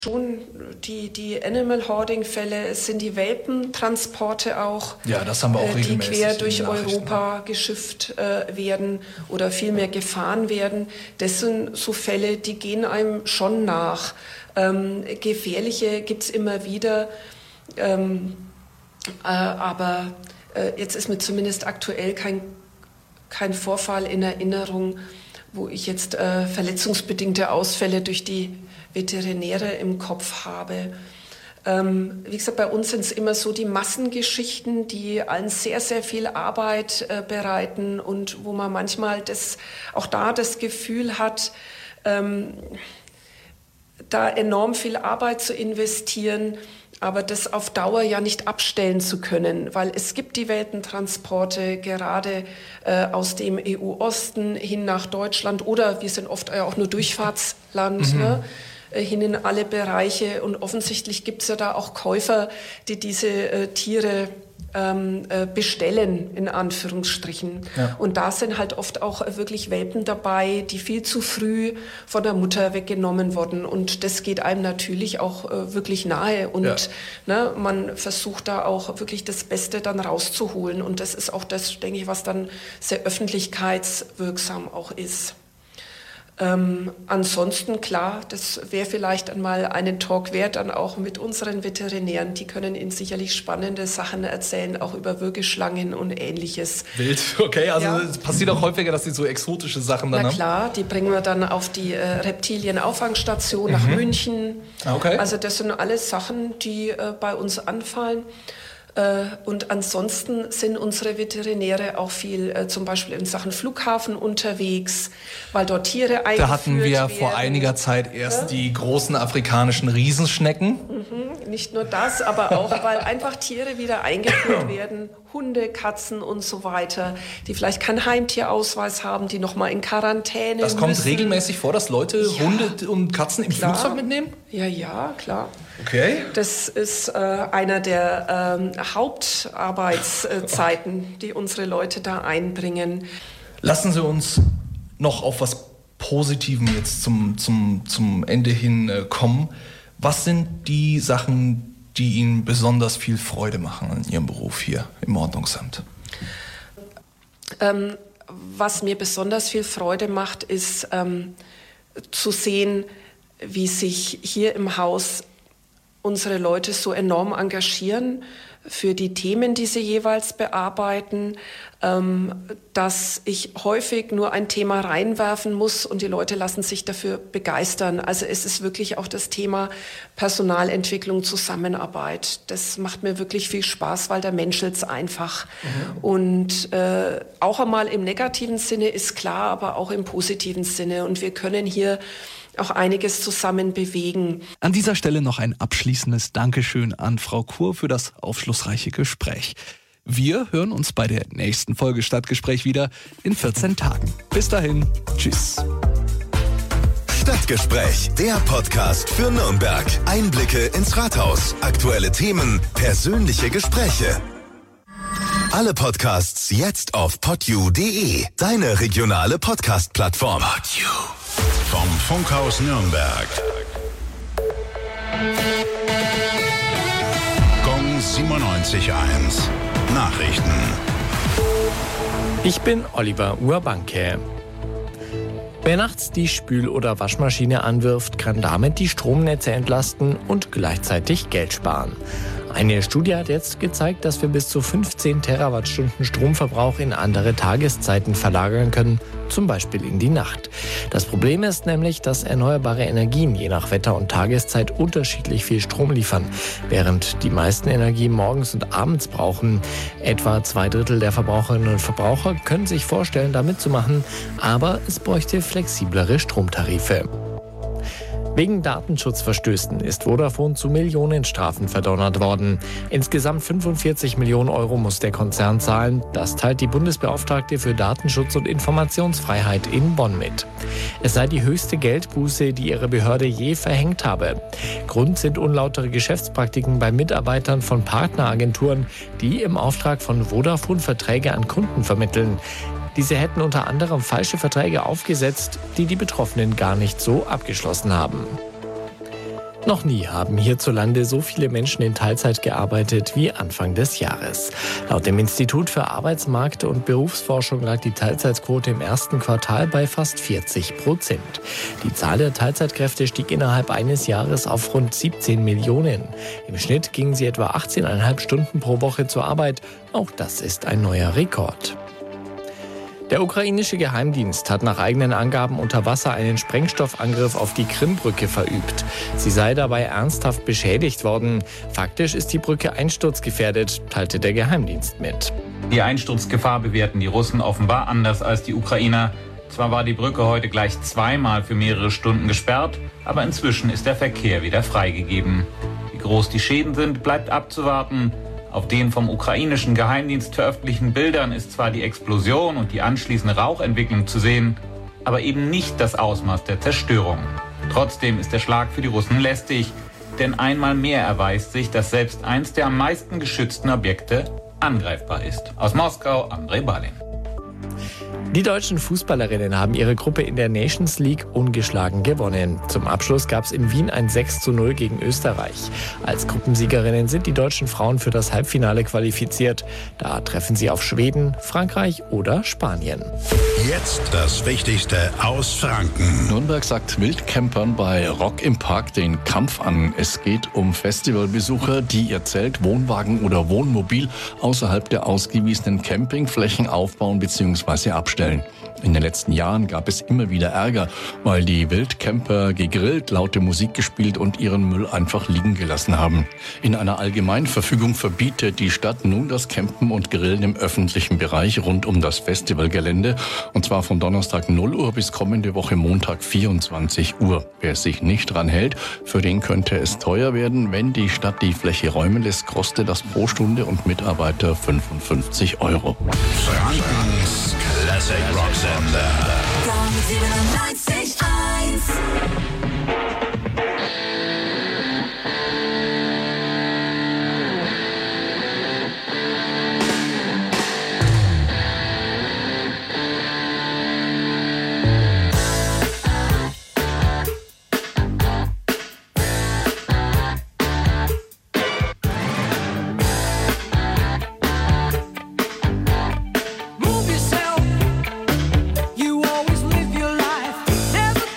Schon die Animal Hoarding-Fälle, es sind die Welpentransporte auch, ja, das haben wir auch die quer durch Europa geschifft werden oder vielmehr gefahren werden. Das sind so Fälle, die gehen einem schon nach. Gefährliche gibt es immer wieder, aber jetzt ist mir zumindest aktuell kein Vorfall in Erinnerung, wo ich jetzt verletzungsbedingte Ausfälle durch die Veterinäre im Kopf habe. Wie gesagt, bei uns sind es immer so die Massengeschichten, die allen sehr, sehr viel Arbeit bereiten und wo man manchmal auch da das Gefühl hat, da enorm viel Arbeit zu investieren, aber das auf Dauer ja nicht abstellen zu können, weil es gibt die Weltentransporte gerade aus dem EU-Osten hin nach Deutschland oder wir sind oft auch nur Durchfahrtsland, ne? Hin in alle Bereiche und offensichtlich gibt es ja da auch Käufer, die diese Tiere bestellen, in Anführungsstrichen. Ja. Und da sind halt oft auch wirklich Welpen dabei, die viel zu früh von der Mutter weggenommen wurden. Und das geht einem natürlich auch wirklich nahe. Und ne, man versucht da auch wirklich das Beste dann rauszuholen. Und das ist auch das, denke ich, was dann sehr öffentlichkeitswirksam auch ist. Ansonsten, klar, das wäre vielleicht einmal einen Talk wert, dann auch mit unseren Veterinären. Die können Ihnen sicherlich spannende Sachen erzählen, auch über Würgeschlangen und Ähnliches. Wild, okay, also es passiert auch häufiger, dass Sie so exotische Sachen dann haben? Na klar, die bringen wir dann auf die Reptilienauffangstation nach München. Okay. Also das sind alles Sachen, die bei uns anfallen. Und ansonsten sind unsere Veterinäre auch viel zum Beispiel in Sachen Flughafen unterwegs, weil dort Tiere eingeführt werden. Da hatten wir vor einiger Zeit erst die großen afrikanischen Riesenschnecken. Nicht nur das, aber auch, weil einfach Tiere wieder eingeführt werden, Hunde, Katzen und so weiter, die vielleicht keinen Heimtierausweis haben, die nochmal in Quarantäne Das kommt müssen. Regelmäßig vor, dass Leute Hunde und Katzen im Flugzeug mitnehmen? Ja, klar. Okay. Das ist einer der Hauptarbeitszeiten, die unsere Leute da einbringen. Lassen Sie uns noch auf was Positivem jetzt zum Ende hin kommen. Was sind die Sachen, die Ihnen besonders viel Freude machen in Ihrem Beruf hier im Ordnungsamt? Was mir besonders viel Freude macht, ist zu sehen, wie sich hier im Haus unsere Leute so enorm engagieren für die Themen, die sie jeweils bearbeiten, dass ich häufig nur ein Thema reinwerfen muss und die Leute lassen sich dafür begeistern. Also es ist wirklich auch das Thema Personalentwicklung, Zusammenarbeit. Das macht mir wirklich viel Spaß, weil da menschelt's einfach. Und auch einmal im negativen Sinne ist klar, aber auch im positiven Sinne. Und wir können hier auch einiges zusammen bewegen. An dieser Stelle noch ein abschließendes Dankeschön an Frau Kur für das aufschlussreiche Gespräch. Wir hören uns bei der nächsten Folge Stadtgespräch wieder in 14 Tagen. Bis dahin, tschüss. Stadtgespräch, der Podcast für Nürnberg. Einblicke ins Rathaus, aktuelle Themen, persönliche Gespräche. Alle Podcasts jetzt auf podyou.de, deine regionale Podcast-Plattform. Podyou. Vom Funkhaus Nürnberg. Gong 97.1. Nachrichten. Ich bin Oliver Urbanke. Wer nachts die Spül- oder Waschmaschine anwirft, kann damit die Stromnetze entlasten und gleichzeitig Geld sparen. Eine Studie hat jetzt gezeigt, dass wir bis zu 15 Terawattstunden Stromverbrauch in andere Tageszeiten verlagern können, zum Beispiel in die Nacht. Das Problem ist nämlich, dass erneuerbare Energien je nach Wetter und Tageszeit unterschiedlich viel Strom liefern, während die meisten Energie morgens und abends brauchen. Etwa 2/3 der Verbraucherinnen und Verbraucher können sich vorstellen, da mitzumachen, aber es bräuchte flexiblere Stromtarife. Wegen Datenschutzverstößen ist Vodafone zu Millionenstrafen verdonnert worden. Insgesamt 45 Millionen Euro muss der Konzern zahlen. Das teilt die Bundesbeauftragte für Datenschutz und Informationsfreiheit in Bonn mit. Es sei die höchste Geldbuße, die ihre Behörde je verhängt habe. Grund sind unlautere Geschäftspraktiken bei Mitarbeitern von Partneragenturen, die im Auftrag von Vodafone Verträge an Kunden vermitteln. Diese hätten unter anderem falsche Verträge aufgesetzt, die die Betroffenen gar nicht so abgeschlossen haben. Noch nie haben hierzulande so viele Menschen in Teilzeit gearbeitet wie Anfang des Jahres. Laut dem Institut für Arbeitsmarkt- und Berufsforschung lag die Teilzeitquote im ersten Quartal bei fast 40%. Die Zahl der Teilzeitkräfte stieg innerhalb eines Jahres auf rund 17 Millionen. Im Schnitt gingen sie etwa 18,5 Stunden pro Woche zur Arbeit. Auch das ist ein neuer Rekord. Der ukrainische Geheimdienst hat nach eigenen Angaben unter Wasser einen Sprengstoffangriff auf die Krimbrücke verübt. Sie sei dabei ernsthaft beschädigt worden. Faktisch ist die Brücke einsturzgefährdet, teilte der Geheimdienst mit. Die Einsturzgefahr bewerten die Russen offenbar anders als die Ukrainer. Zwar war die Brücke heute gleich zweimal für mehrere Stunden gesperrt, aber inzwischen ist der Verkehr wieder freigegeben. Wie groß die Schäden sind, bleibt abzuwarten. Auf den vom ukrainischen Geheimdienst veröffentlichten Bildern ist zwar die Explosion und die anschließende Rauchentwicklung zu sehen, aber eben nicht das Ausmaß der Zerstörung. Trotzdem ist der Schlag für die Russen lästig, denn einmal mehr erweist sich, dass selbst eins der am meisten geschützten Objekte angreifbar ist. Aus Moskau, Andrei Balin. Die deutschen Fußballerinnen haben ihre Gruppe in der Nations League ungeschlagen gewonnen. Zum Abschluss gab es in Wien ein 6:0 gegen Österreich. Als Gruppensiegerinnen sind die deutschen Frauen für das Halbfinale qualifiziert. Da treffen sie auf Schweden, Frankreich oder Spanien. Jetzt das Wichtigste aus Franken. Nürnberg sagt Wildcampern bei Rock im Park den Kampf an. Es geht um Festivalbesucher, die ihr Zelt, Wohnwagen oder Wohnmobil außerhalb der ausgewiesenen Campingflächen aufbauen bzw. abstellen. In den letzten Jahren gab es immer wieder Ärger, weil die Wildcamper gegrillt, laute Musik gespielt und ihren Müll einfach liegen gelassen haben. In einer Allgemeinverfügung verbietet die Stadt nun das Campen und Grillen im öffentlichen Bereich rund um das Festivalgelände. Und zwar von Donnerstag 0 Uhr bis kommende Woche Montag 24 Uhr. Wer sich nicht dran hält, für den könnte es teuer werden. Wenn die Stadt die Fläche räumen lässt, kostet das pro Stunde und Mitarbeiter 55 €. Frankens Classic Rock Sender. Move yourself. You always live your life. Never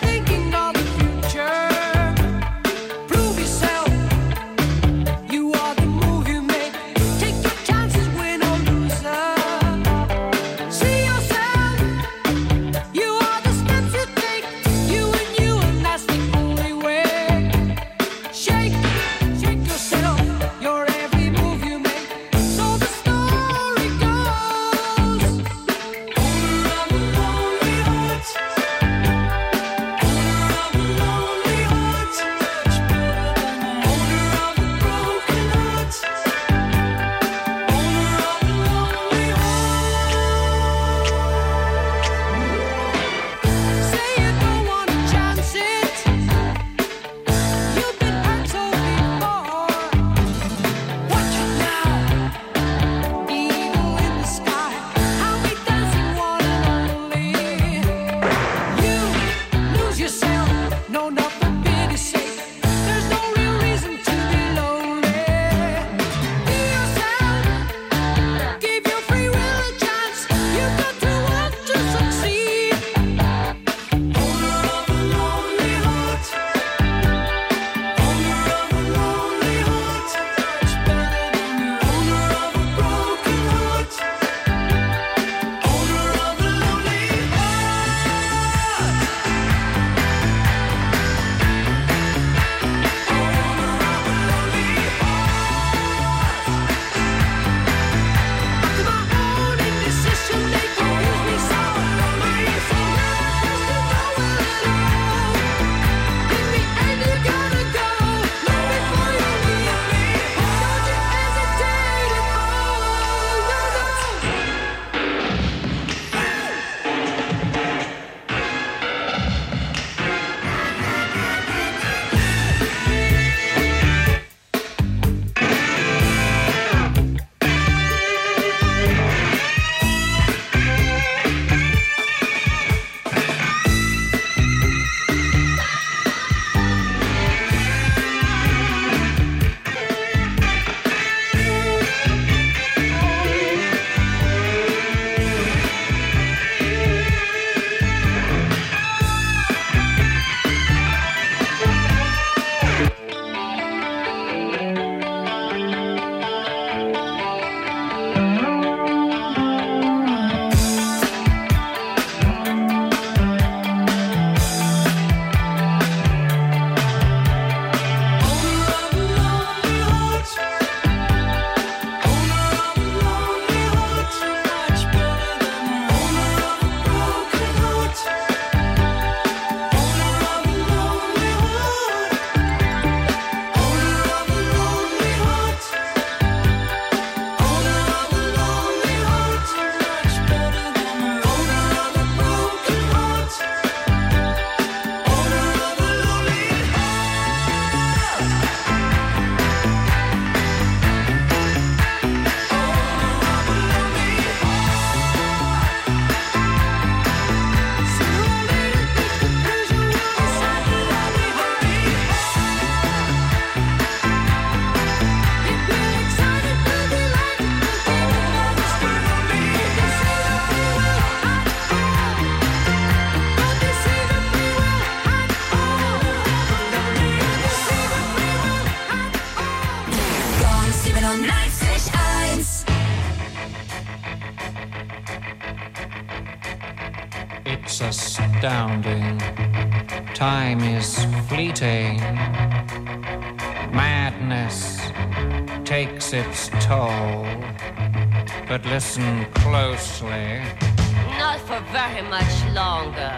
95.1. It's astounding. Time is fleeting. Madness takes its toll. But listen closely. Not for very much longer.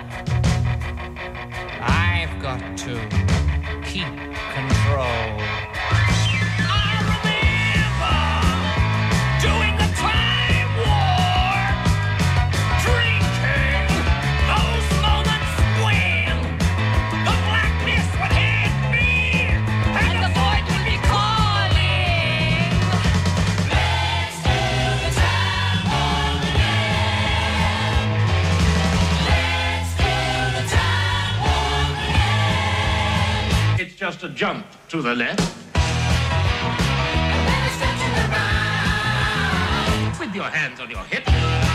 I've got to keep control. I remember doing the time war, drinking those moments when the blackness would hit me and the void would be calling. Let's do the time war again. Let's do the time war again. It's just a jump to the left. With your hands on your hips.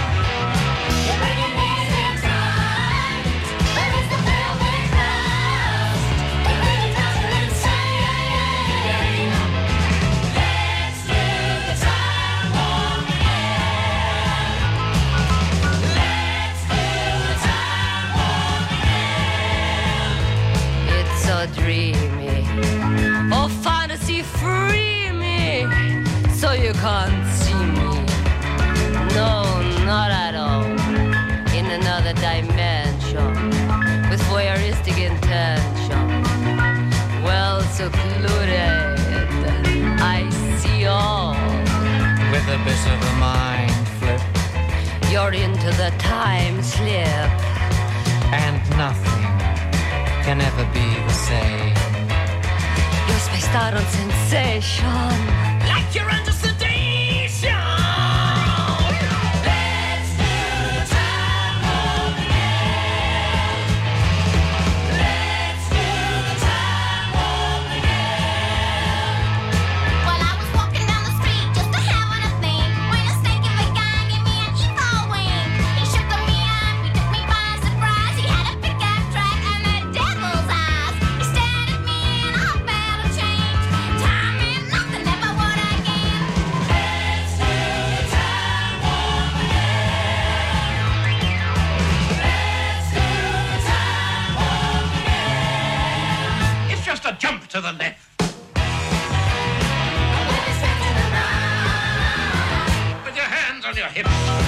It's so dreamy. Oh, fantasy, free me. So you can't see me. No, not at all. In another dimension. With voyeuristic intention. Well secluded. I see all. With a bit of a mind flip. You're into the time slip. And nothing can ever be the same. You're spaced out on sensation. Like you're under sedation. Let's do the time war again. Let's do the time war again. Well, I was walking down the street just to having a thing when a snake in the gang gave me an evil wing. He shook me up, he took me by surprise. He had a pickup truck and the devil's eyes. He stared at me and I felt a change. Time and nothing ever would again. Let's do the time war again. Let's do the time war again. It's just a jump to the left. With your hands on your hips.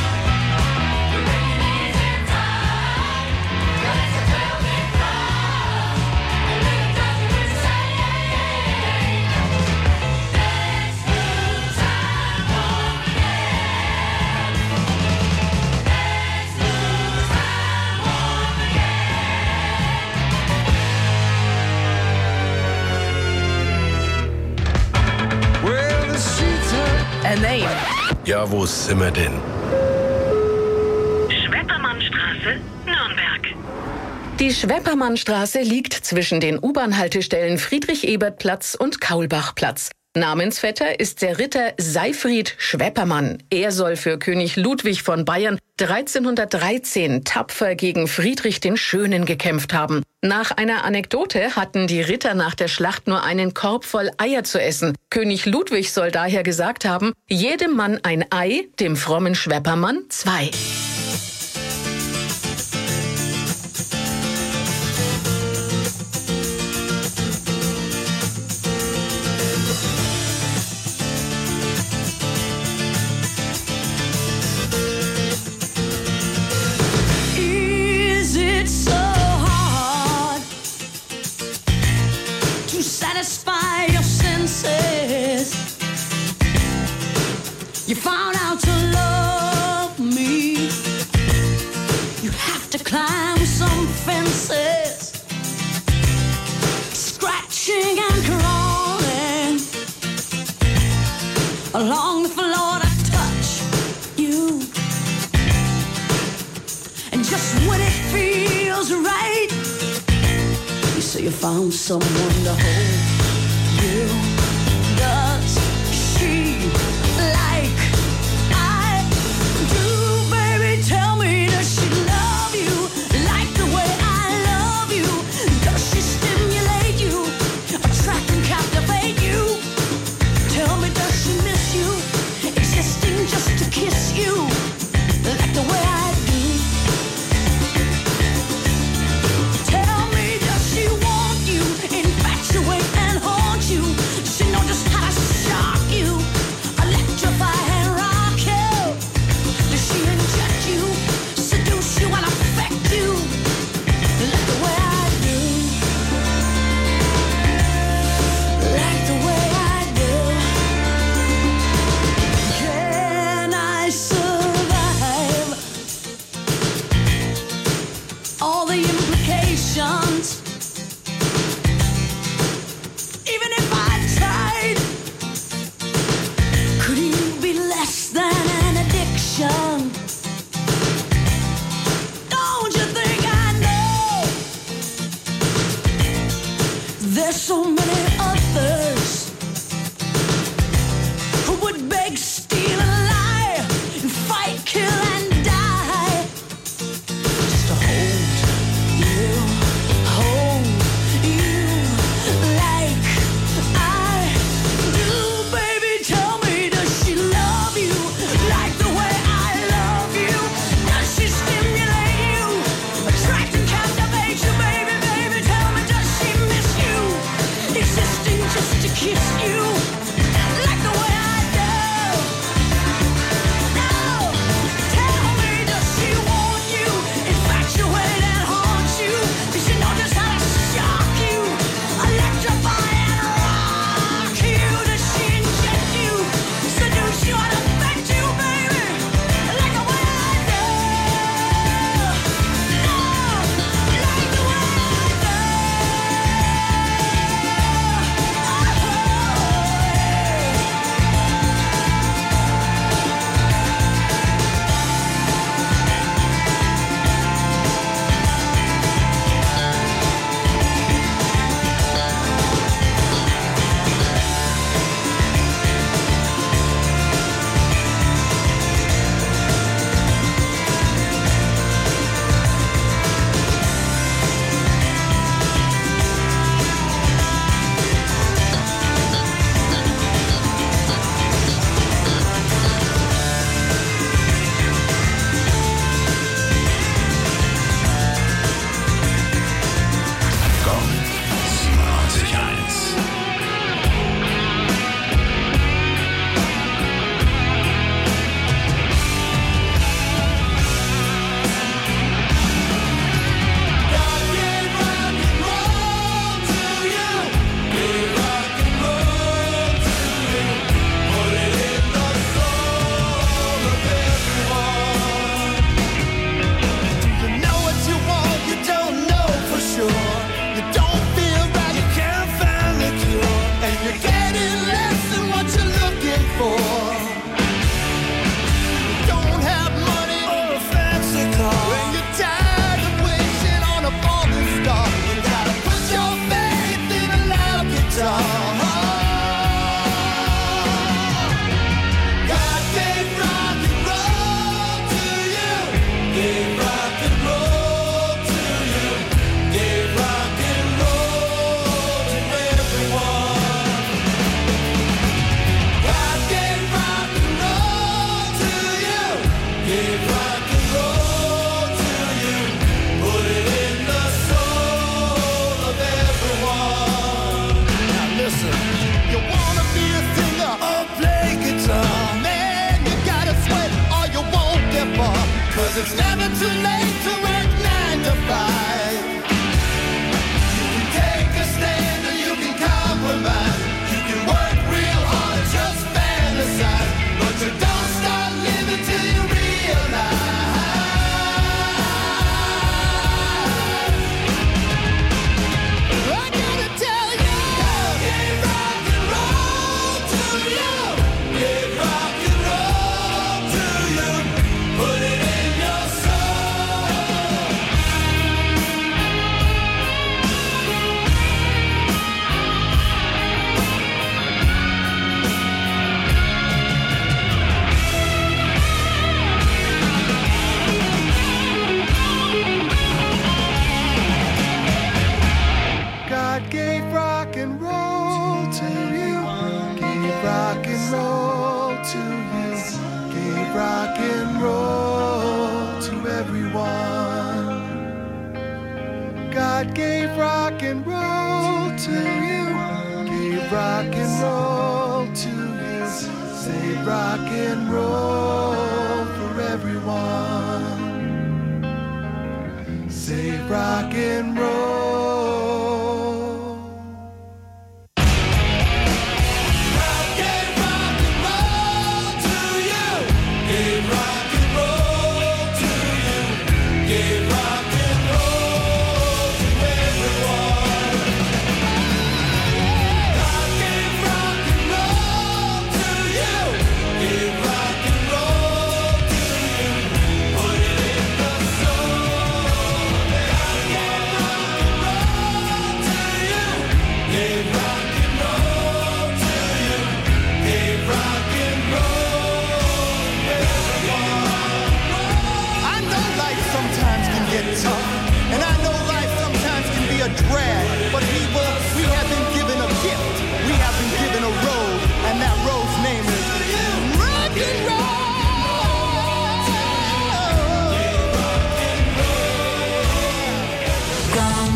A name. Ja, wo sind wir denn? Schweppermannstraße, Nürnberg. Die Schweppermannstraße liegt zwischen den U-Bahn-Haltestellen Friedrich-Ebert-Platz und Kaulbach-Platz. Namensvetter ist der Ritter Seyfried Schweppermann. Er soll für König Ludwig von Bayern 1313 tapfer gegen Friedrich den Schönen gekämpft haben. Nach einer Anekdote hatten die Ritter nach der Schlacht nur einen Korb voll Eier zu essen. König Ludwig soll daher gesagt haben, jedem Mann ein Ei, dem frommen Schweppermann 2. Is it so hard to satisfy your senses? You found out to love me. You have to climb some fences, scratching and crawling along the floor to touch you. And just when it feels right, you say you found someone to hold you. Does she like I do, baby? Tell me, does she love you like the way I love you? Does she stimulate you, attract and captivate you? Tell me, does she miss be a singer or play guitar. Man, you gotta sweat or you won't get far. 'Cause it's never too late to work 9 to 5. You can take a stand or you can compromise. You can work real hard, just fantasize. But you don't start living till you realize. I gotta tell you, give rock and roll to you. Give rock and roll to you. Put it in your soul. God gave rock and roll to you. Gave rock and roll to you. Gave rock and roll to everyone. God gave rock and roll to you. Gave rock and roll to you. Save rock and roll for everyone. Save rock and roll. God gave rock and roll to you. Gave rock and roll to you. Gave rock and roll to everyone. God gave rock and roll to you. Gave rock and roll to you. Put it in the soul. God gave rock and roll to you. Gave rock and roll to you. Gave rock and roll to everyone. I know life sometimes can get tough, and I know life sometimes can be a drag. But people, we have been given a gift. We have been given a road, and that road's name is rock and roll. Gong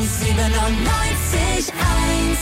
97.1.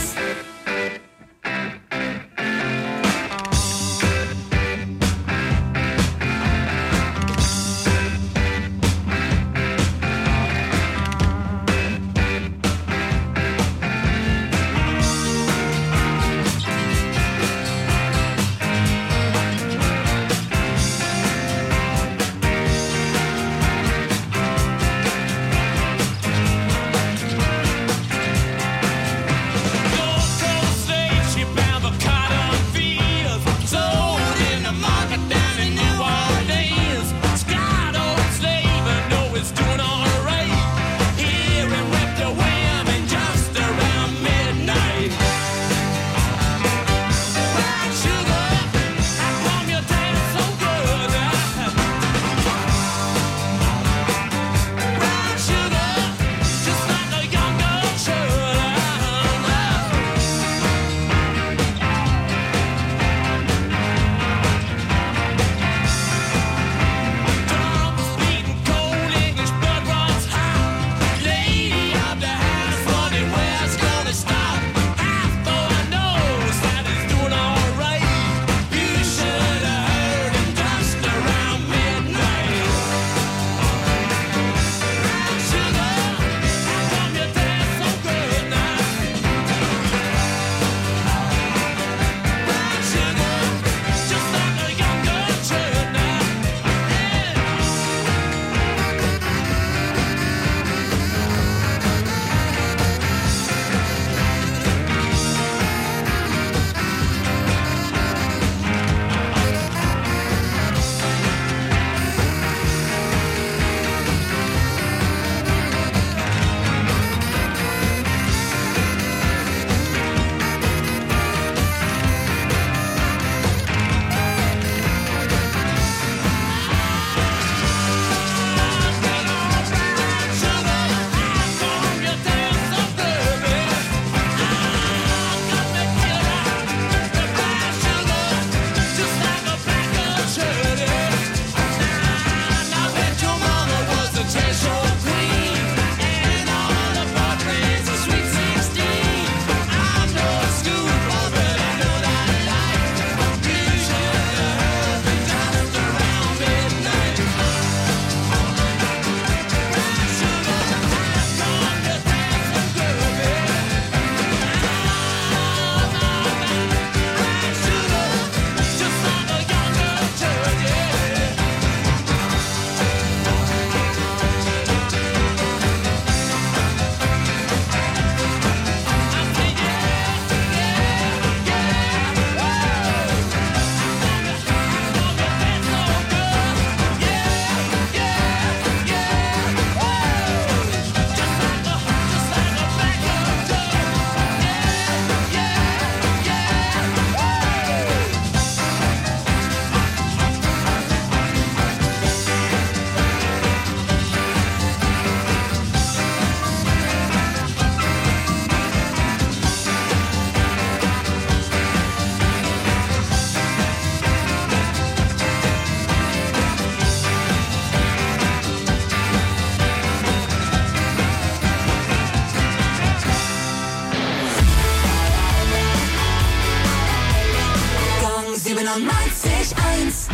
97.1.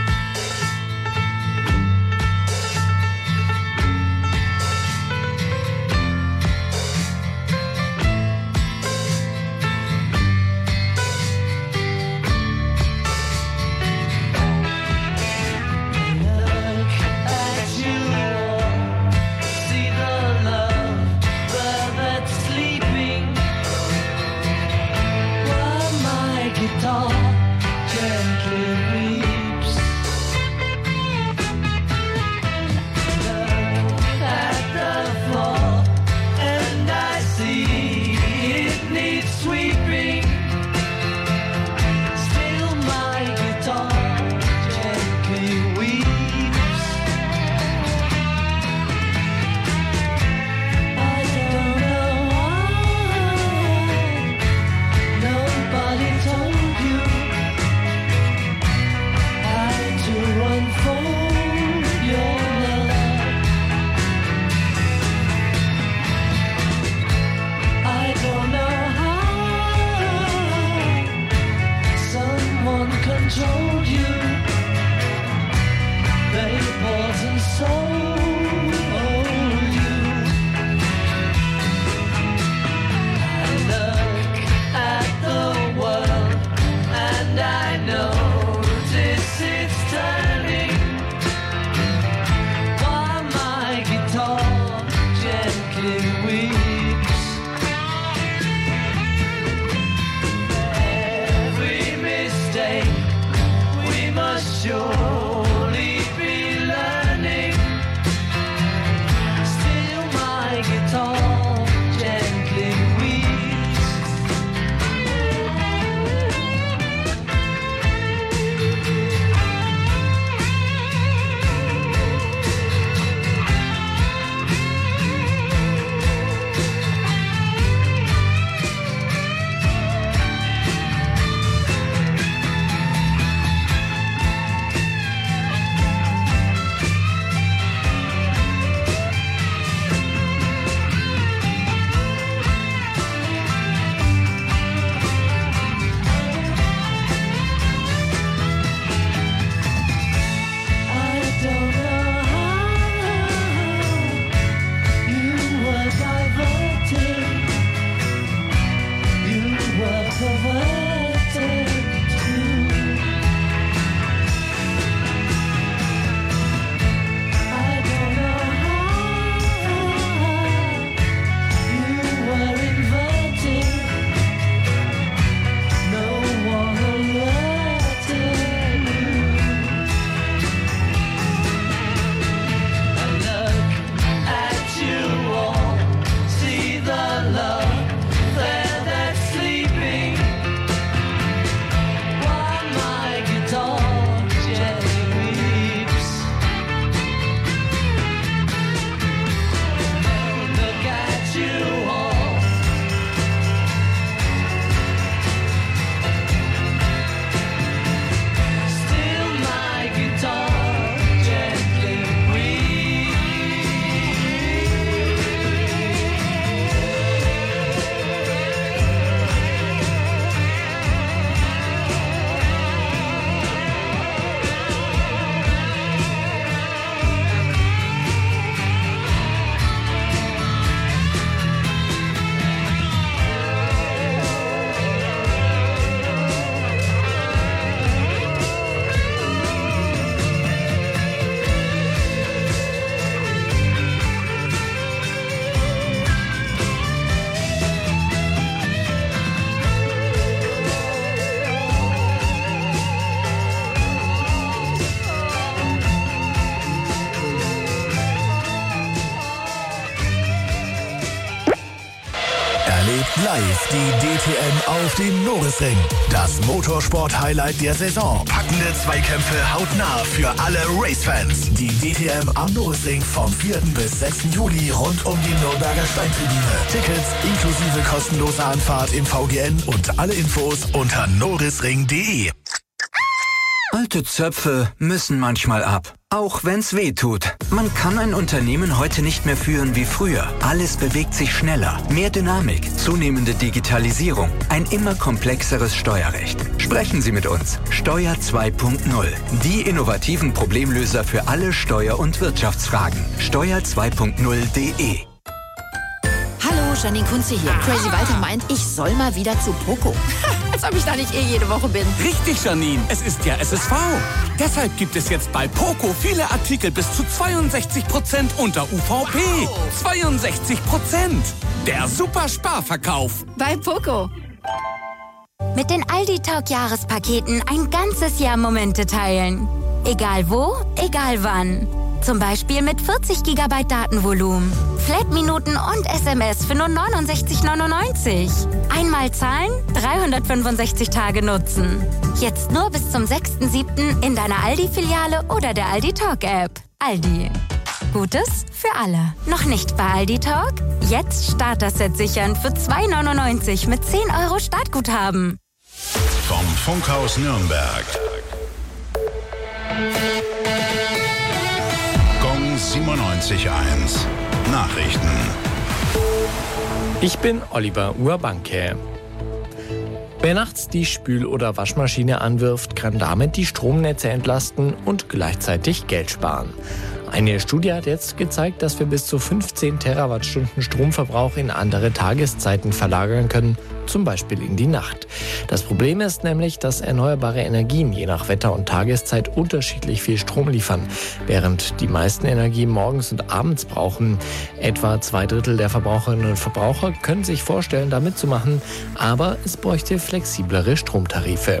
Live die DTM auf dem Norisring. Das Motorsport-Highlight der Saison. Packende Zweikämpfe hautnah für alle Racefans. Die DTM am Norisring vom 4. bis 6. Juli rund um die Nürnberger Steintribüne. Tickets inklusive kostenloser Anfahrt im VGN und alle Infos unter norisring.de. Alte Zöpfe müssen manchmal ab. Auch wenn's weh tut. Man kann ein Unternehmen heute nicht mehr führen wie früher. Alles bewegt sich schneller. Mehr Dynamik, zunehmende Digitalisierung, ein immer komplexeres Steuerrecht. Sprechen Sie mit uns. Steuer 2.0. Die innovativen Problemlöser für alle Steuer- und Wirtschaftsfragen. Steuer2.0.de. Hallo, Janine Kunze hier. Crazy Walter meint, ich soll mal wieder zu Poco. Als ob ich da nicht jede Woche bin. Richtig, Janine. Es ist ja SSV. Deshalb gibt es jetzt bei Poco viele Artikel bis zu 62% unter UVP. 62%. Der Super-Sparverkauf. Bei Poco. Mit den Aldi Talk Jahrespaketen ein ganzes Jahr Momente teilen. Egal wo, egal wann. Zum Beispiel mit 40 GB Datenvolumen, Flat-Minuten und SMS für nur 69,99. Einmal zahlen, 365 Tage nutzen. Jetzt nur bis zum 6.7. in deiner Aldi-Filiale oder der Aldi Talk-App. Aldi. Gutes für alle. Noch nicht bei Aldi Talk? Jetzt Starter-Set sichern für 2,99 mit 10 € Startguthaben. Vom Funkhaus Nürnberg. Gong 97.1. Nachrichten. Ich bin Oliver Urbanke. Wer nachts die Spül- oder Waschmaschine anwirft, kann damit die Stromnetze entlasten und gleichzeitig Geld sparen. Eine Studie hat jetzt gezeigt, dass wir bis zu 15 Terawattstunden Stromverbrauch in andere Tageszeiten verlagern können, zum Beispiel in die Nacht. Das Problem ist nämlich, dass erneuerbare Energien je nach Wetter und Tageszeit unterschiedlich viel Strom liefern, während die meisten Energie morgens und abends brauchen. Etwa 2/3 der Verbraucherinnen und Verbraucher können sich vorstellen, da mitzumachen, aber es bräuchte flexiblere Stromtarife.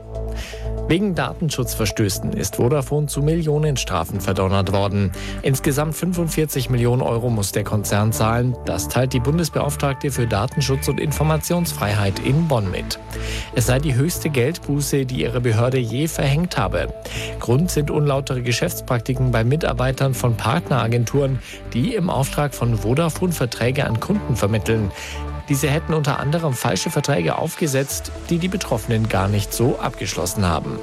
Wegen Datenschutzverstößen ist Vodafone zu Millionenstrafen verdonnert worden. Insgesamt 45 Millionen € muss der Konzern zahlen. Das teilt die Bundesbeauftragte für Datenschutz und Informationsfreiheit in Bonn mit. Es sei die höchste Geldbuße, die ihre Behörde je verhängt habe. Grund sind unlautere Geschäftspraktiken bei Mitarbeitern von Partneragenturen, die im Auftrag von Vodafone Verträge an Kunden vermitteln. Diese hätten unter anderem falsche Verträge aufgesetzt, die die Betroffenen gar nicht so abgeschlossen haben.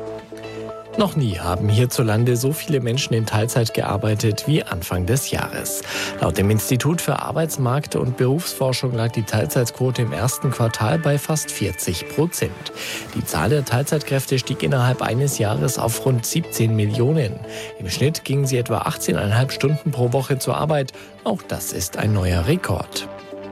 Noch nie haben hierzulande so viele Menschen in Teilzeit gearbeitet wie Anfang des Jahres. Laut dem Institut für Arbeitsmarkt- und Berufsforschung lag die Teilzeitquote im ersten Quartal bei fast 40%. Die Zahl der Teilzeitkräfte stieg innerhalb eines Jahres auf rund 17 Millionen. Im Schnitt gingen sie etwa 18,5 Stunden pro Woche zur Arbeit. Auch das ist ein neuer Rekord.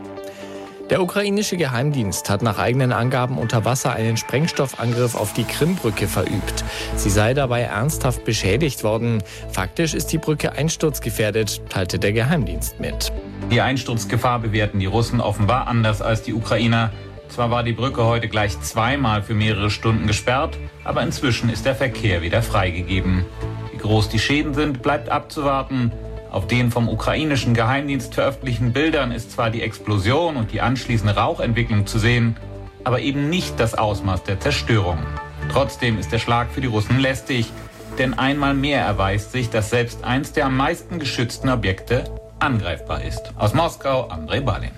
Der ukrainische Geheimdienst hat nach eigenen Angaben unter Wasser einen Sprengstoffangriff auf die Krimbrücke verübt. Sie sei dabei ernsthaft beschädigt worden. Faktisch ist die Brücke einsturzgefährdet, teilte der Geheimdienst mit. Die Einsturzgefahr bewerten die Russen offenbar anders als die Ukrainer. Zwar war die Brücke heute gleich zweimal für mehrere Stunden gesperrt, aber inzwischen ist der Verkehr wieder freigegeben. Wie groß die Schäden sind, bleibt abzuwarten. Auf den vom ukrainischen Geheimdienst veröffentlichten Bildern ist zwar die Explosion und die anschließende Rauchentwicklung zu sehen, aber eben nicht das Ausmaß der Zerstörung. Trotzdem ist der Schlag für die Russen lästig, denn einmal mehr erweist sich, dass selbst eins der am meisten geschützten Objekte angreifbar ist. Aus Moskau, Andrei Balin.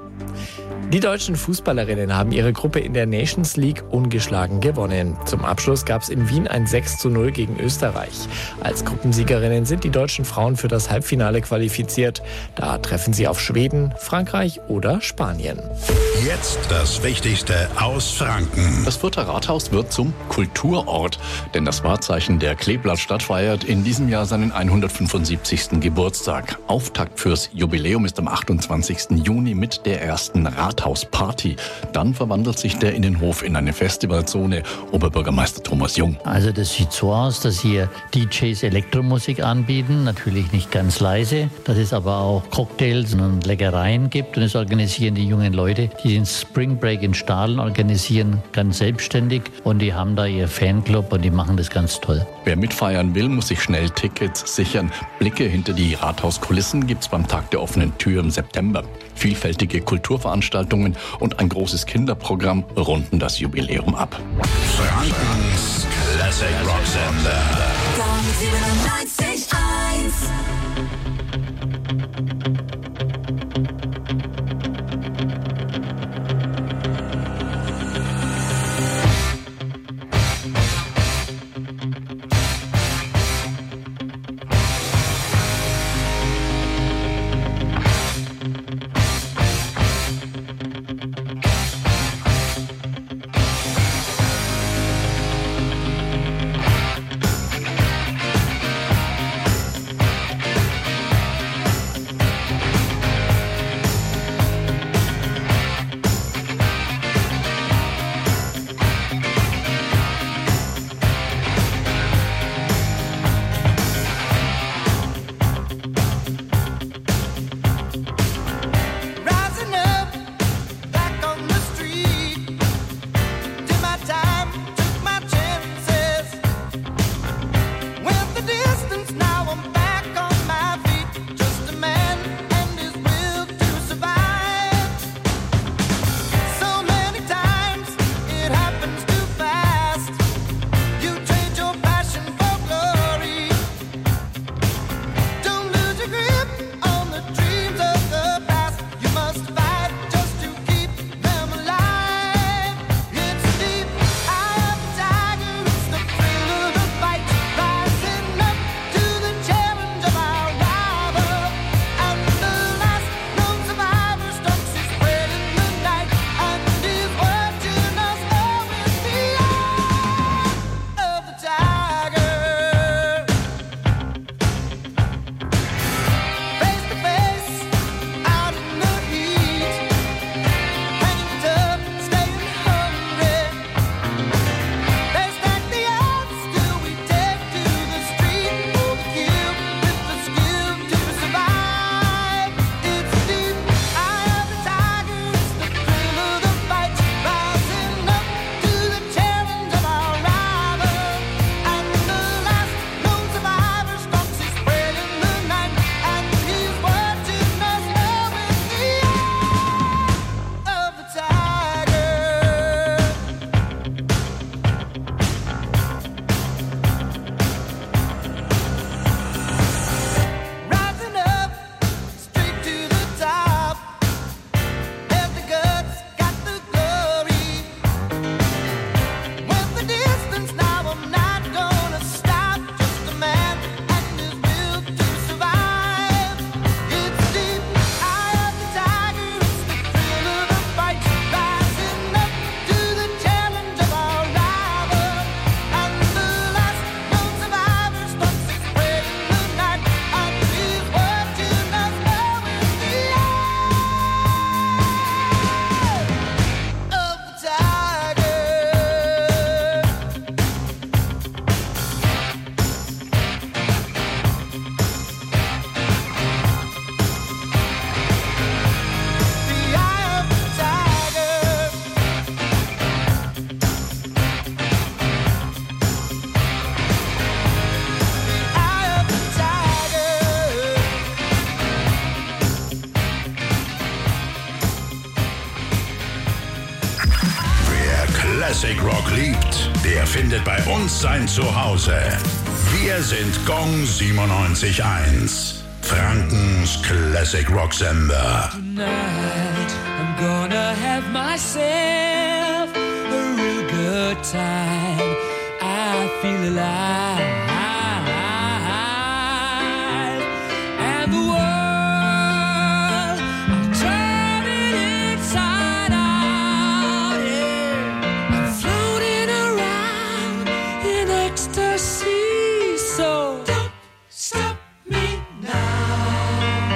Die deutschen Fußballerinnen haben ihre Gruppe in der Nations League ungeschlagen gewonnen. Zum Abschluss gab es in Wien ein 6:0 gegen Österreich. Als Gruppensiegerinnen sind die deutschen Frauen für das Halbfinale qualifiziert. Da treffen sie auf Schweden, Frankreich oder Spanien. Jetzt das Wichtigste aus Franken. Das Fürther Rathaus wird zum Kulturort, denn das Wahrzeichen der Kleeblattstadt feiert in diesem Jahr seinen 175. Geburtstag. Auftakt fürs Jubiläum ist am 28. Juni mit der ersten Rathausparty. Dann verwandelt sich der Innenhof in eine Festivalzone. Oberbürgermeister Thomas Jung. Also das sieht so aus, dass hier DJs Elektromusik anbieten, natürlich nicht ganz leise, dass es aber auch Cocktails und Leckereien gibt und es organisieren die jungen Leute, die den Spring Break in Stahlen organisieren, ganz selbstständig und die haben da ihr Fanclub und die machen das ganz toll. Wer mitfeiern will, muss sich schnell Tickets sichern. Blicke hinter die Rathauskulissen gibt's beim Tag der offenen Tür im September. Vielfältige Kulturveranstaltungen und ein großes Kinderprogramm runden das Jubiläum ab. Frankens Classic Rocksender. Gong 97.1. Classic Rock liebt, der findet bei uns sein Zuhause. Wir sind Gong 97.1. Frankens Classic Rock Sender. Tonight I'm gonna have myself a real good time. I feel alive. And the world, I'm turning inside out, yeah. I'm floating around in ecstasy, so don't stop me now.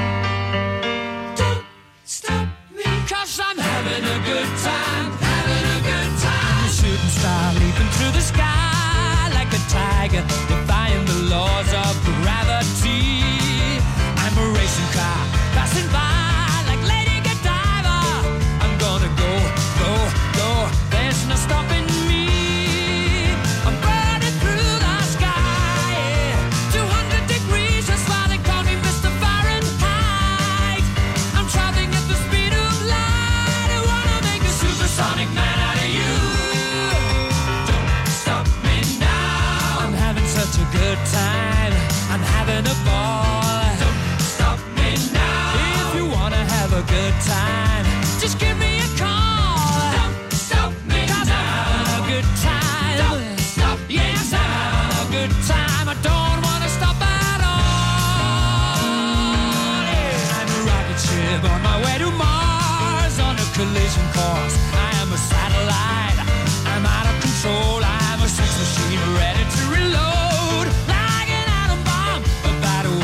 Don't stop me, 'cause I'm having a good time, having a good time. A shooting star leaping through the sky like a tiger, defying the laws of gravity. I'm a racing car passing by like Lady Godiva. I'm gonna go, go, go. There's no stopping me. I'm burning through the sky, yeah. 200 degrees, that's why they call me Mr. Fahrenheit. I'm traveling at the speed of light. I wanna make a supersonic man out of you. Don't stop me now. I'm having such a good time. I'm having a ball. Don't stop me now. If you wanna have a good time, just give me a call. Don't stop me now. I'm having a good time. Don't stop me now. Yes, I'm having a good time. I don't wanna stop at all. Yeah. I'm a rocket ship on my way to Mars on a collision course. I am a satellite. I'm out of control. I'm a sex machine ready to reload like an atom bomb about to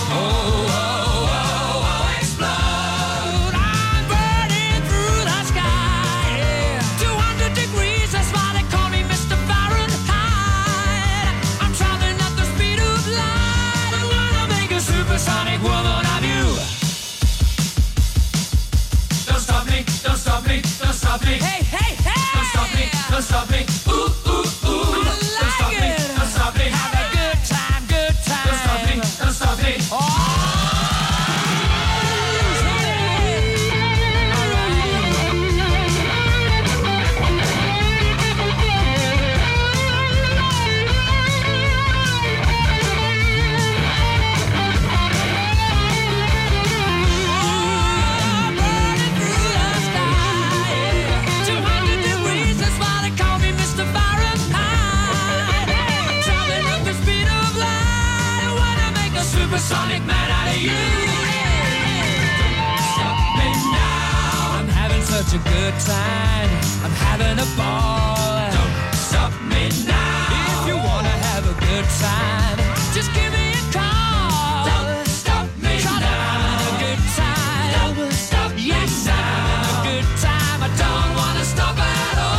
explode. I'm burning through the sky, yeah. 200 degrees, that's why they call me Mr. Fahrenheit. I'm traveling at the speed of light. I wanna make a supersonic woman of you. Don't stop me, don't stop me, don't stop me. Hey, hey, hey! Don't stop me, don't stop me. Ooh, ooh, ooh. Don't stop me, don't stop me. Have a good time, good time. Don't stop me, don't stop me. Supersonic man out of you. Don't stop me now. I'm having such a good time. I'm having a ball. Don't stop me now. If you wanna have a good time, just give me a call. Don't stop me now. I'm having a good time. Don't stop me now. Yes, I'm having a good time. I don't wanna stop at all.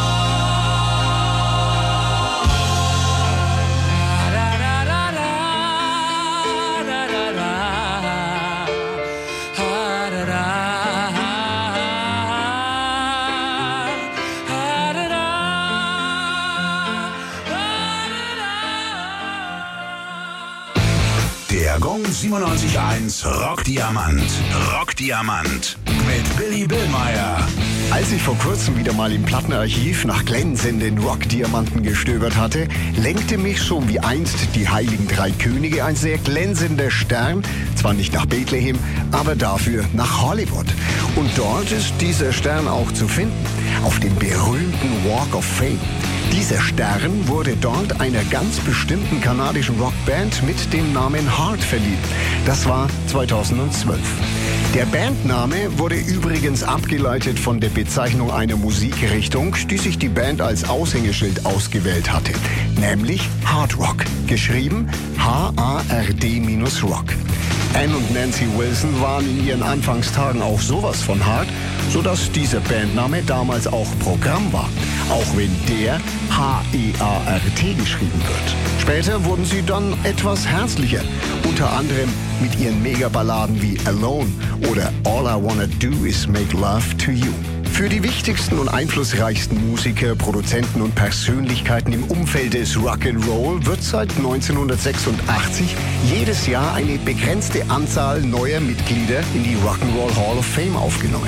Der Gong 97.1 Rockdiamant. Rockdiamant. Mit Billy Billmeyer. Als ich vor kurzem wieder mal im Plattenarchiv nach glänzenden Rockdiamanten gestöbert hatte, lenkte mich schon wie einst die Heiligen Drei Könige ein sehr glänzender Stern, zwar nicht nach Bethlehem, aber dafür nach Hollywood. Und dort ist dieser Stern auch zu finden, auf dem berühmten Walk of Fame. Dieser Stern wurde dort einer ganz bestimmten kanadischen Rockband mit dem Namen Heart verliehen. Das war 2012. Der Bandname wurde übrigens abgeleitet von der Bezeichnung einer Musikrichtung, die sich die Band als Aushängeschild ausgewählt hatte, nämlich Hard Rock, geschrieben H-A-R-D-Rock. Ann und Nancy Wilson waren in ihren Anfangstagen auch sowas von hart, sodass dieser Bandname damals auch Programm war, auch wenn der H-E-A-R-T geschrieben wird. Später wurden sie dann etwas herzlicher, unter anderem mit ihren Megaballaden wie Alone oder All I Wanna Do Is Make Love to You. Für die wichtigsten und einflussreichsten Musiker, Produzenten und Persönlichkeiten im Umfeld des Rock'n'Roll wird seit 1986 jedes Jahr eine begrenzte Anzahl neuer Mitglieder in die Rock'n'Roll Hall of Fame aufgenommen.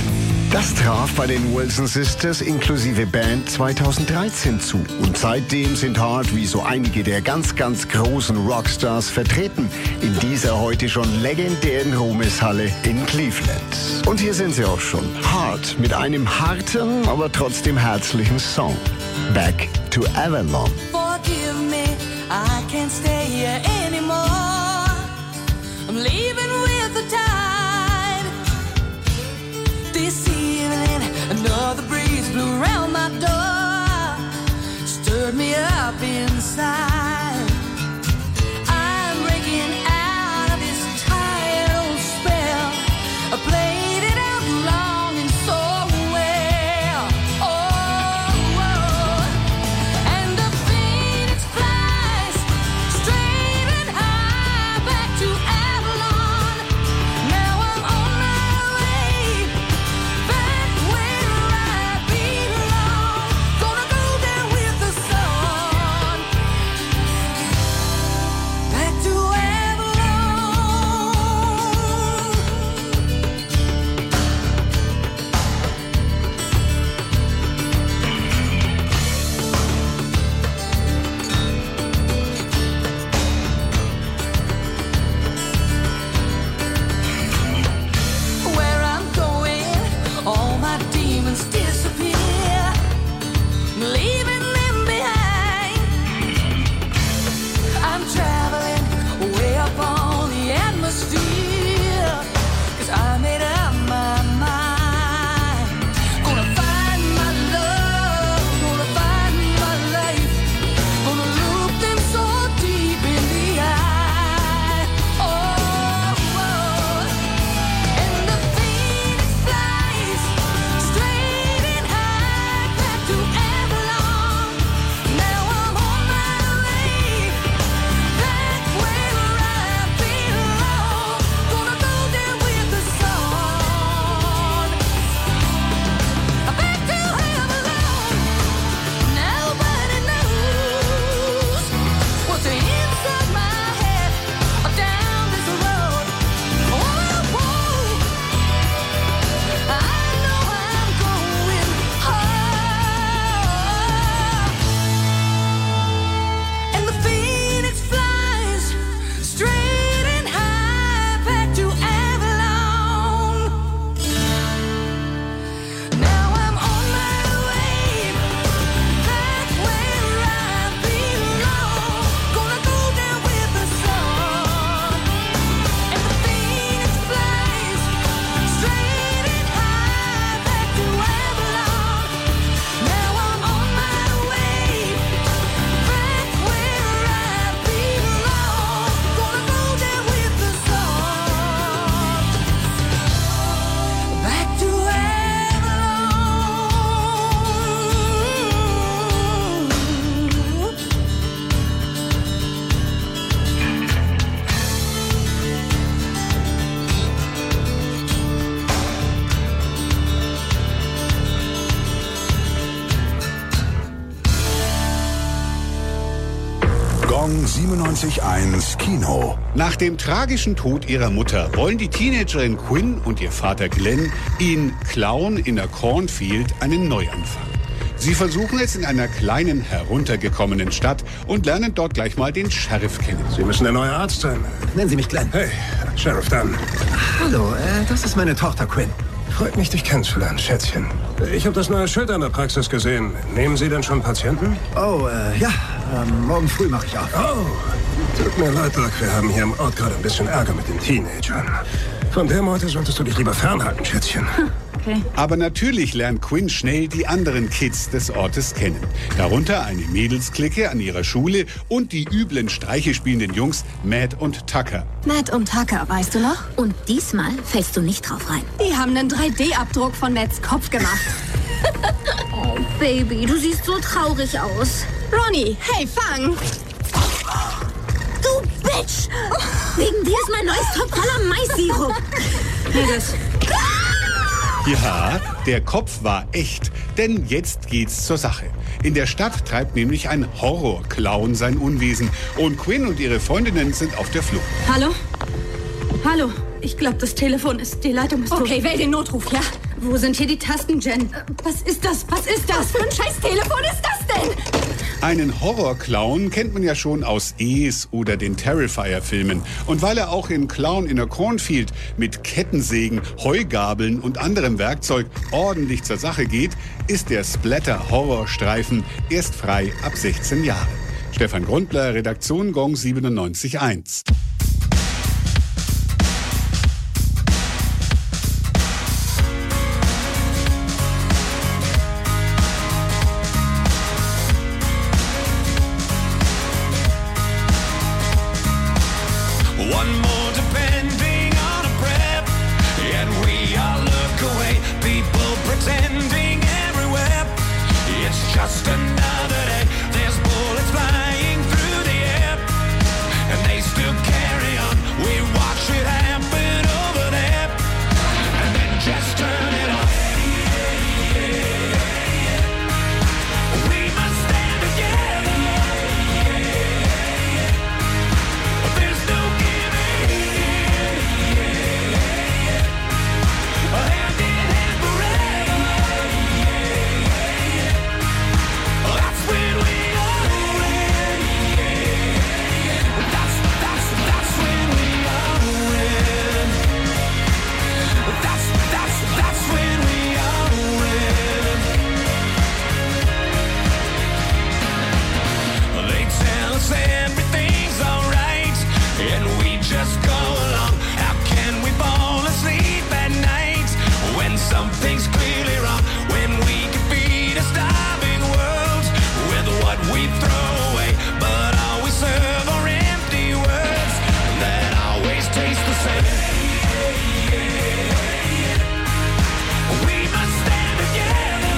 Das traf bei den Wilson Sisters inklusive Band 2013 zu. Und seitdem sind Hart wie so einige der ganz, ganz großen Rockstars vertreten in dieser heute schon legendären Ruhmeshalle in Cleveland. Und hier sind sie auch schon. Hart mit einem harten, aber trotzdem herzlichen Song. Back to Avalon. Forgive me, I can't stay here anymore. I'm leaving with the tide. This evening, another breeze blew around my door, stirred me up inside. I'm breaking out of this tired old spell. I played it out long and so well. Oh, and the phoenix flies straight and high back to Avalon. Now I'm on my way back where I belong. Gonna go there with the sun. Back to Avalon. Where I'm going, all my demons disappear, leaving them behind. I'm traveling way up on the atmosphere, 'cause I made up my mind. Gonna find my love, gonna find my life, gonna look them so deep in the eye. Oh, and the phoenix flies straight and high back to Avalon. Now I'm on my way back where I belong. Gonna go there with the sun. Back to Avalon. Nobody knows what's inside my head or down this road. Oh, I know I'm going home. And the phoenix flies straight and high back to Avalon. Now I'm on my way back where I belong. Gonna go there with the sun. And the phoenix flies straight and high back to Avalon. Now I'm on my way back where I belong. Gonna go there with the sun. Back to Avalon. Gong 97.1 Kino. Nach dem tragischen Tod ihrer Mutter wollen die Teenagerin Quinn und ihr Vater Glenn in Clown in der Cornfield einen Neuanfang. Sie versuchen es in einer kleinen, heruntergekommenen Stadt und lernen dort gleich mal den Sheriff kennen. Sie müssen der neue Arzt sein. Nennen Sie mich Glenn. Hey, Sheriff Dunn. Hallo, das ist meine Tochter Quinn. Freut mich, dich kennenzulernen, Schätzchen. Ich habe das neue Schild an der Praxis gesehen. Nehmen Sie denn schon Patienten? Oh, ja. Morgen früh mache ich auf. Oh, tut mir leid, Doc. Wir haben hier im Ort gerade ein bisschen Ärger mit den Teenagern. Von der Meute solltest du dich lieber fernhalten, Schätzchen. Okay. Aber natürlich lernt Quinn schnell die anderen Kids des Ortes kennen. Darunter eine Mädelsklicke an ihrer Schule und die üblen Streiche spielenden Jungs Matt und Tucker. Matt und Tucker, weißt du noch? Und diesmal fällst du nicht drauf rein. Die haben einen 3D-Abdruck von Matts Kopf gemacht. Oh, Baby, du siehst so traurig aus. Ronny, hey, fang! Du Bitch! Wegen dir ist mein neues Top voller Mais-Sirup. Mädels. Ja, der Kopf war echt, denn jetzt geht's zur Sache. In der Stadt treibt nämlich ein Horrorclown sein Unwesen und Quinn und ihre Freundinnen sind auf der Flucht. Hallo? Hallo? Ich glaube, das Telefon ist... Die Leitung ist tot. Okay, wähl den Notruf, ja? Wo sind hier die Tasten, Jen? Was ist das? Was ist das? Was für ein scheiß Telefon ist das denn? Einen Horrorclown kennt man ja schon aus Es oder den Terrifier-Filmen. Und weil er auch in Clown in a Cornfield mit Kettensägen, Heugabeln und anderem Werkzeug ordentlich zur Sache geht, ist der Splatter-Horrorstreifen erst frei ab 16 Jahren. Stefan Grundler, Redaktion Gong 97.1. One more depending on a prep, and we all look away. People pretending everywhere. It's just another day. There's bullets flying through the air, and they still carry on. We watch it happen over there, and then just turn it off. We must stand together. There's no everything's alright, and we just go along. How can we fall asleep at night when something's clearly wrong? When we can feed a starving world with what we throw away, but all we serve are empty words that always taste the same. We must stand together.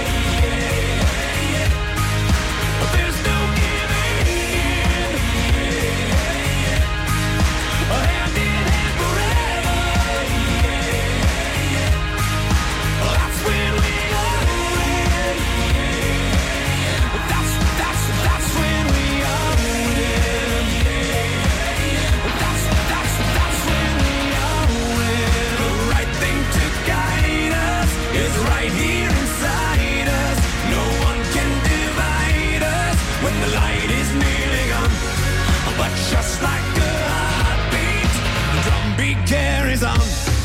There's no hand in hand forever. That's when we all win. That's when we all win. That's when we all win. The right thing to guide us is right here inside us. No one can divide us when the light is nearly gone. But just like a heartbeat, the drumbeat carries on.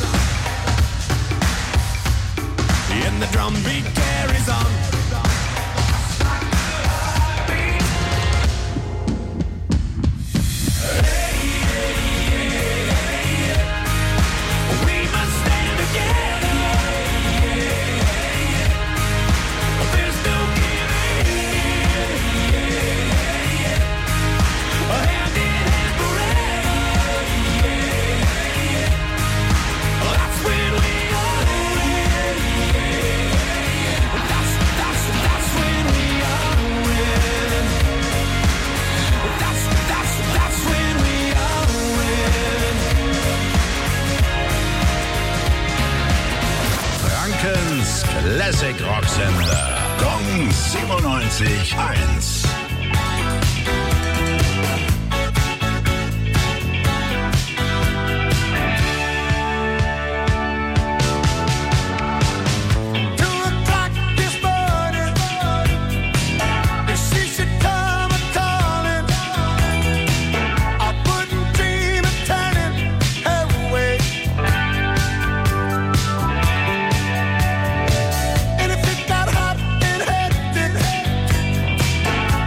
And the drumbeat carries on. We must stand together. There's no giving in. Hand in hand forever. That's when we all win. That's when we all win. That's when we all win. Frankens Classic Rock Sender. Gong 97.1. And if it got hot and hectic,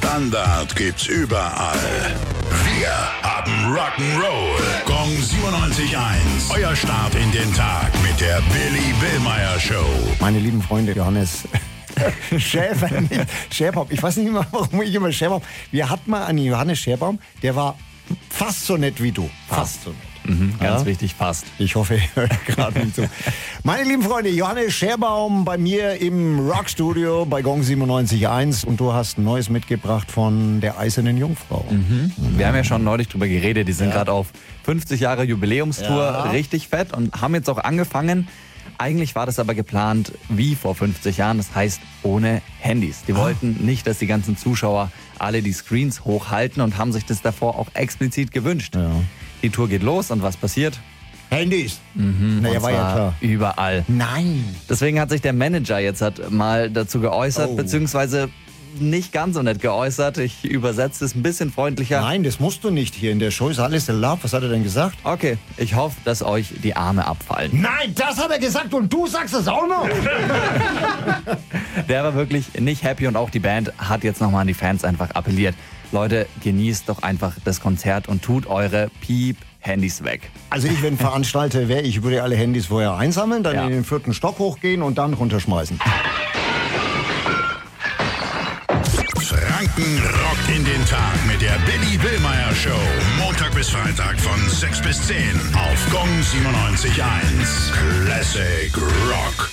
Standard gibt's überall. Wir haben Rock'n'Roll. Gong 97.1. Euer Start in den Tag mit der Billy Billmeyer Show. Meine lieben Freunde, Johannes Scherbaum. Ich weiß nicht immer, warum ich immer Scherbaum. Wir hatten mal einen Johannes Scherbaum, der war fast so nett wie du. Fast so nett. Ganz wichtig, fast. Ich hoffe, ihr hört gerade nicht zu. Meine lieben Freunde, Johannes Scherbaum bei mir im Rockstudio bei Gong 97.1 und du hast ein Neues mitgebracht von der Eisernen Jungfrau. Wir haben ja schon neulich drüber geredet, die sind gerade auf 50 Jahre Jubiläumstour, richtig fett und haben jetzt auch angefangen. Eigentlich war das aber geplant wie vor 50 Jahren, das heißt ohne Handys. Die wollten nicht, dass die ganzen Zuschauer alle die Screens hochhalten und haben sich das davor auch explizit gewünscht. Ja. Die Tour geht los und was passiert? Handys. Naja, war ja klar. Überall. Nein. Deswegen hat sich der Manager jetzt mal dazu geäußert, beziehungsweise nicht ganz so nett geäußert. Ich übersetze es ein bisschen freundlicher. Nein, das musst du nicht hier. In der Show ist alles erlaubt. Was hat er denn gesagt? Okay, ich hoffe, dass euch die Arme abfallen. Nein, das hat er gesagt und du sagst es auch noch. Der war wirklich nicht happy und auch die Band hat jetzt nochmal an die Fans einfach appelliert. Leute, genießt doch einfach das Konzert und tut eure Handys weg. Also ich, wenn Veranstalter wäre, ich würde alle Handys vorher einsammeln, dann in den 4. Stock hochgehen und dann runterschmeißen. Franken rockt in den Tag mit der Billy Billmeyer Show. Montag bis Freitag von 6 bis 10 auf Gong 97.1. Classic Rock.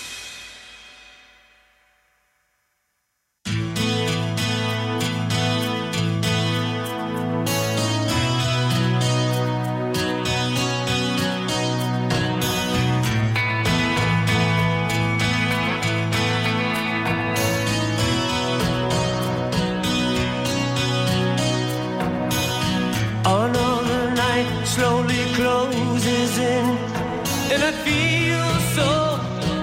Slowly closes in, and I feel so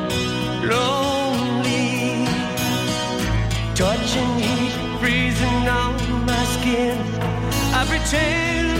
lonely. Touching heat, freezing on my skin. I pretend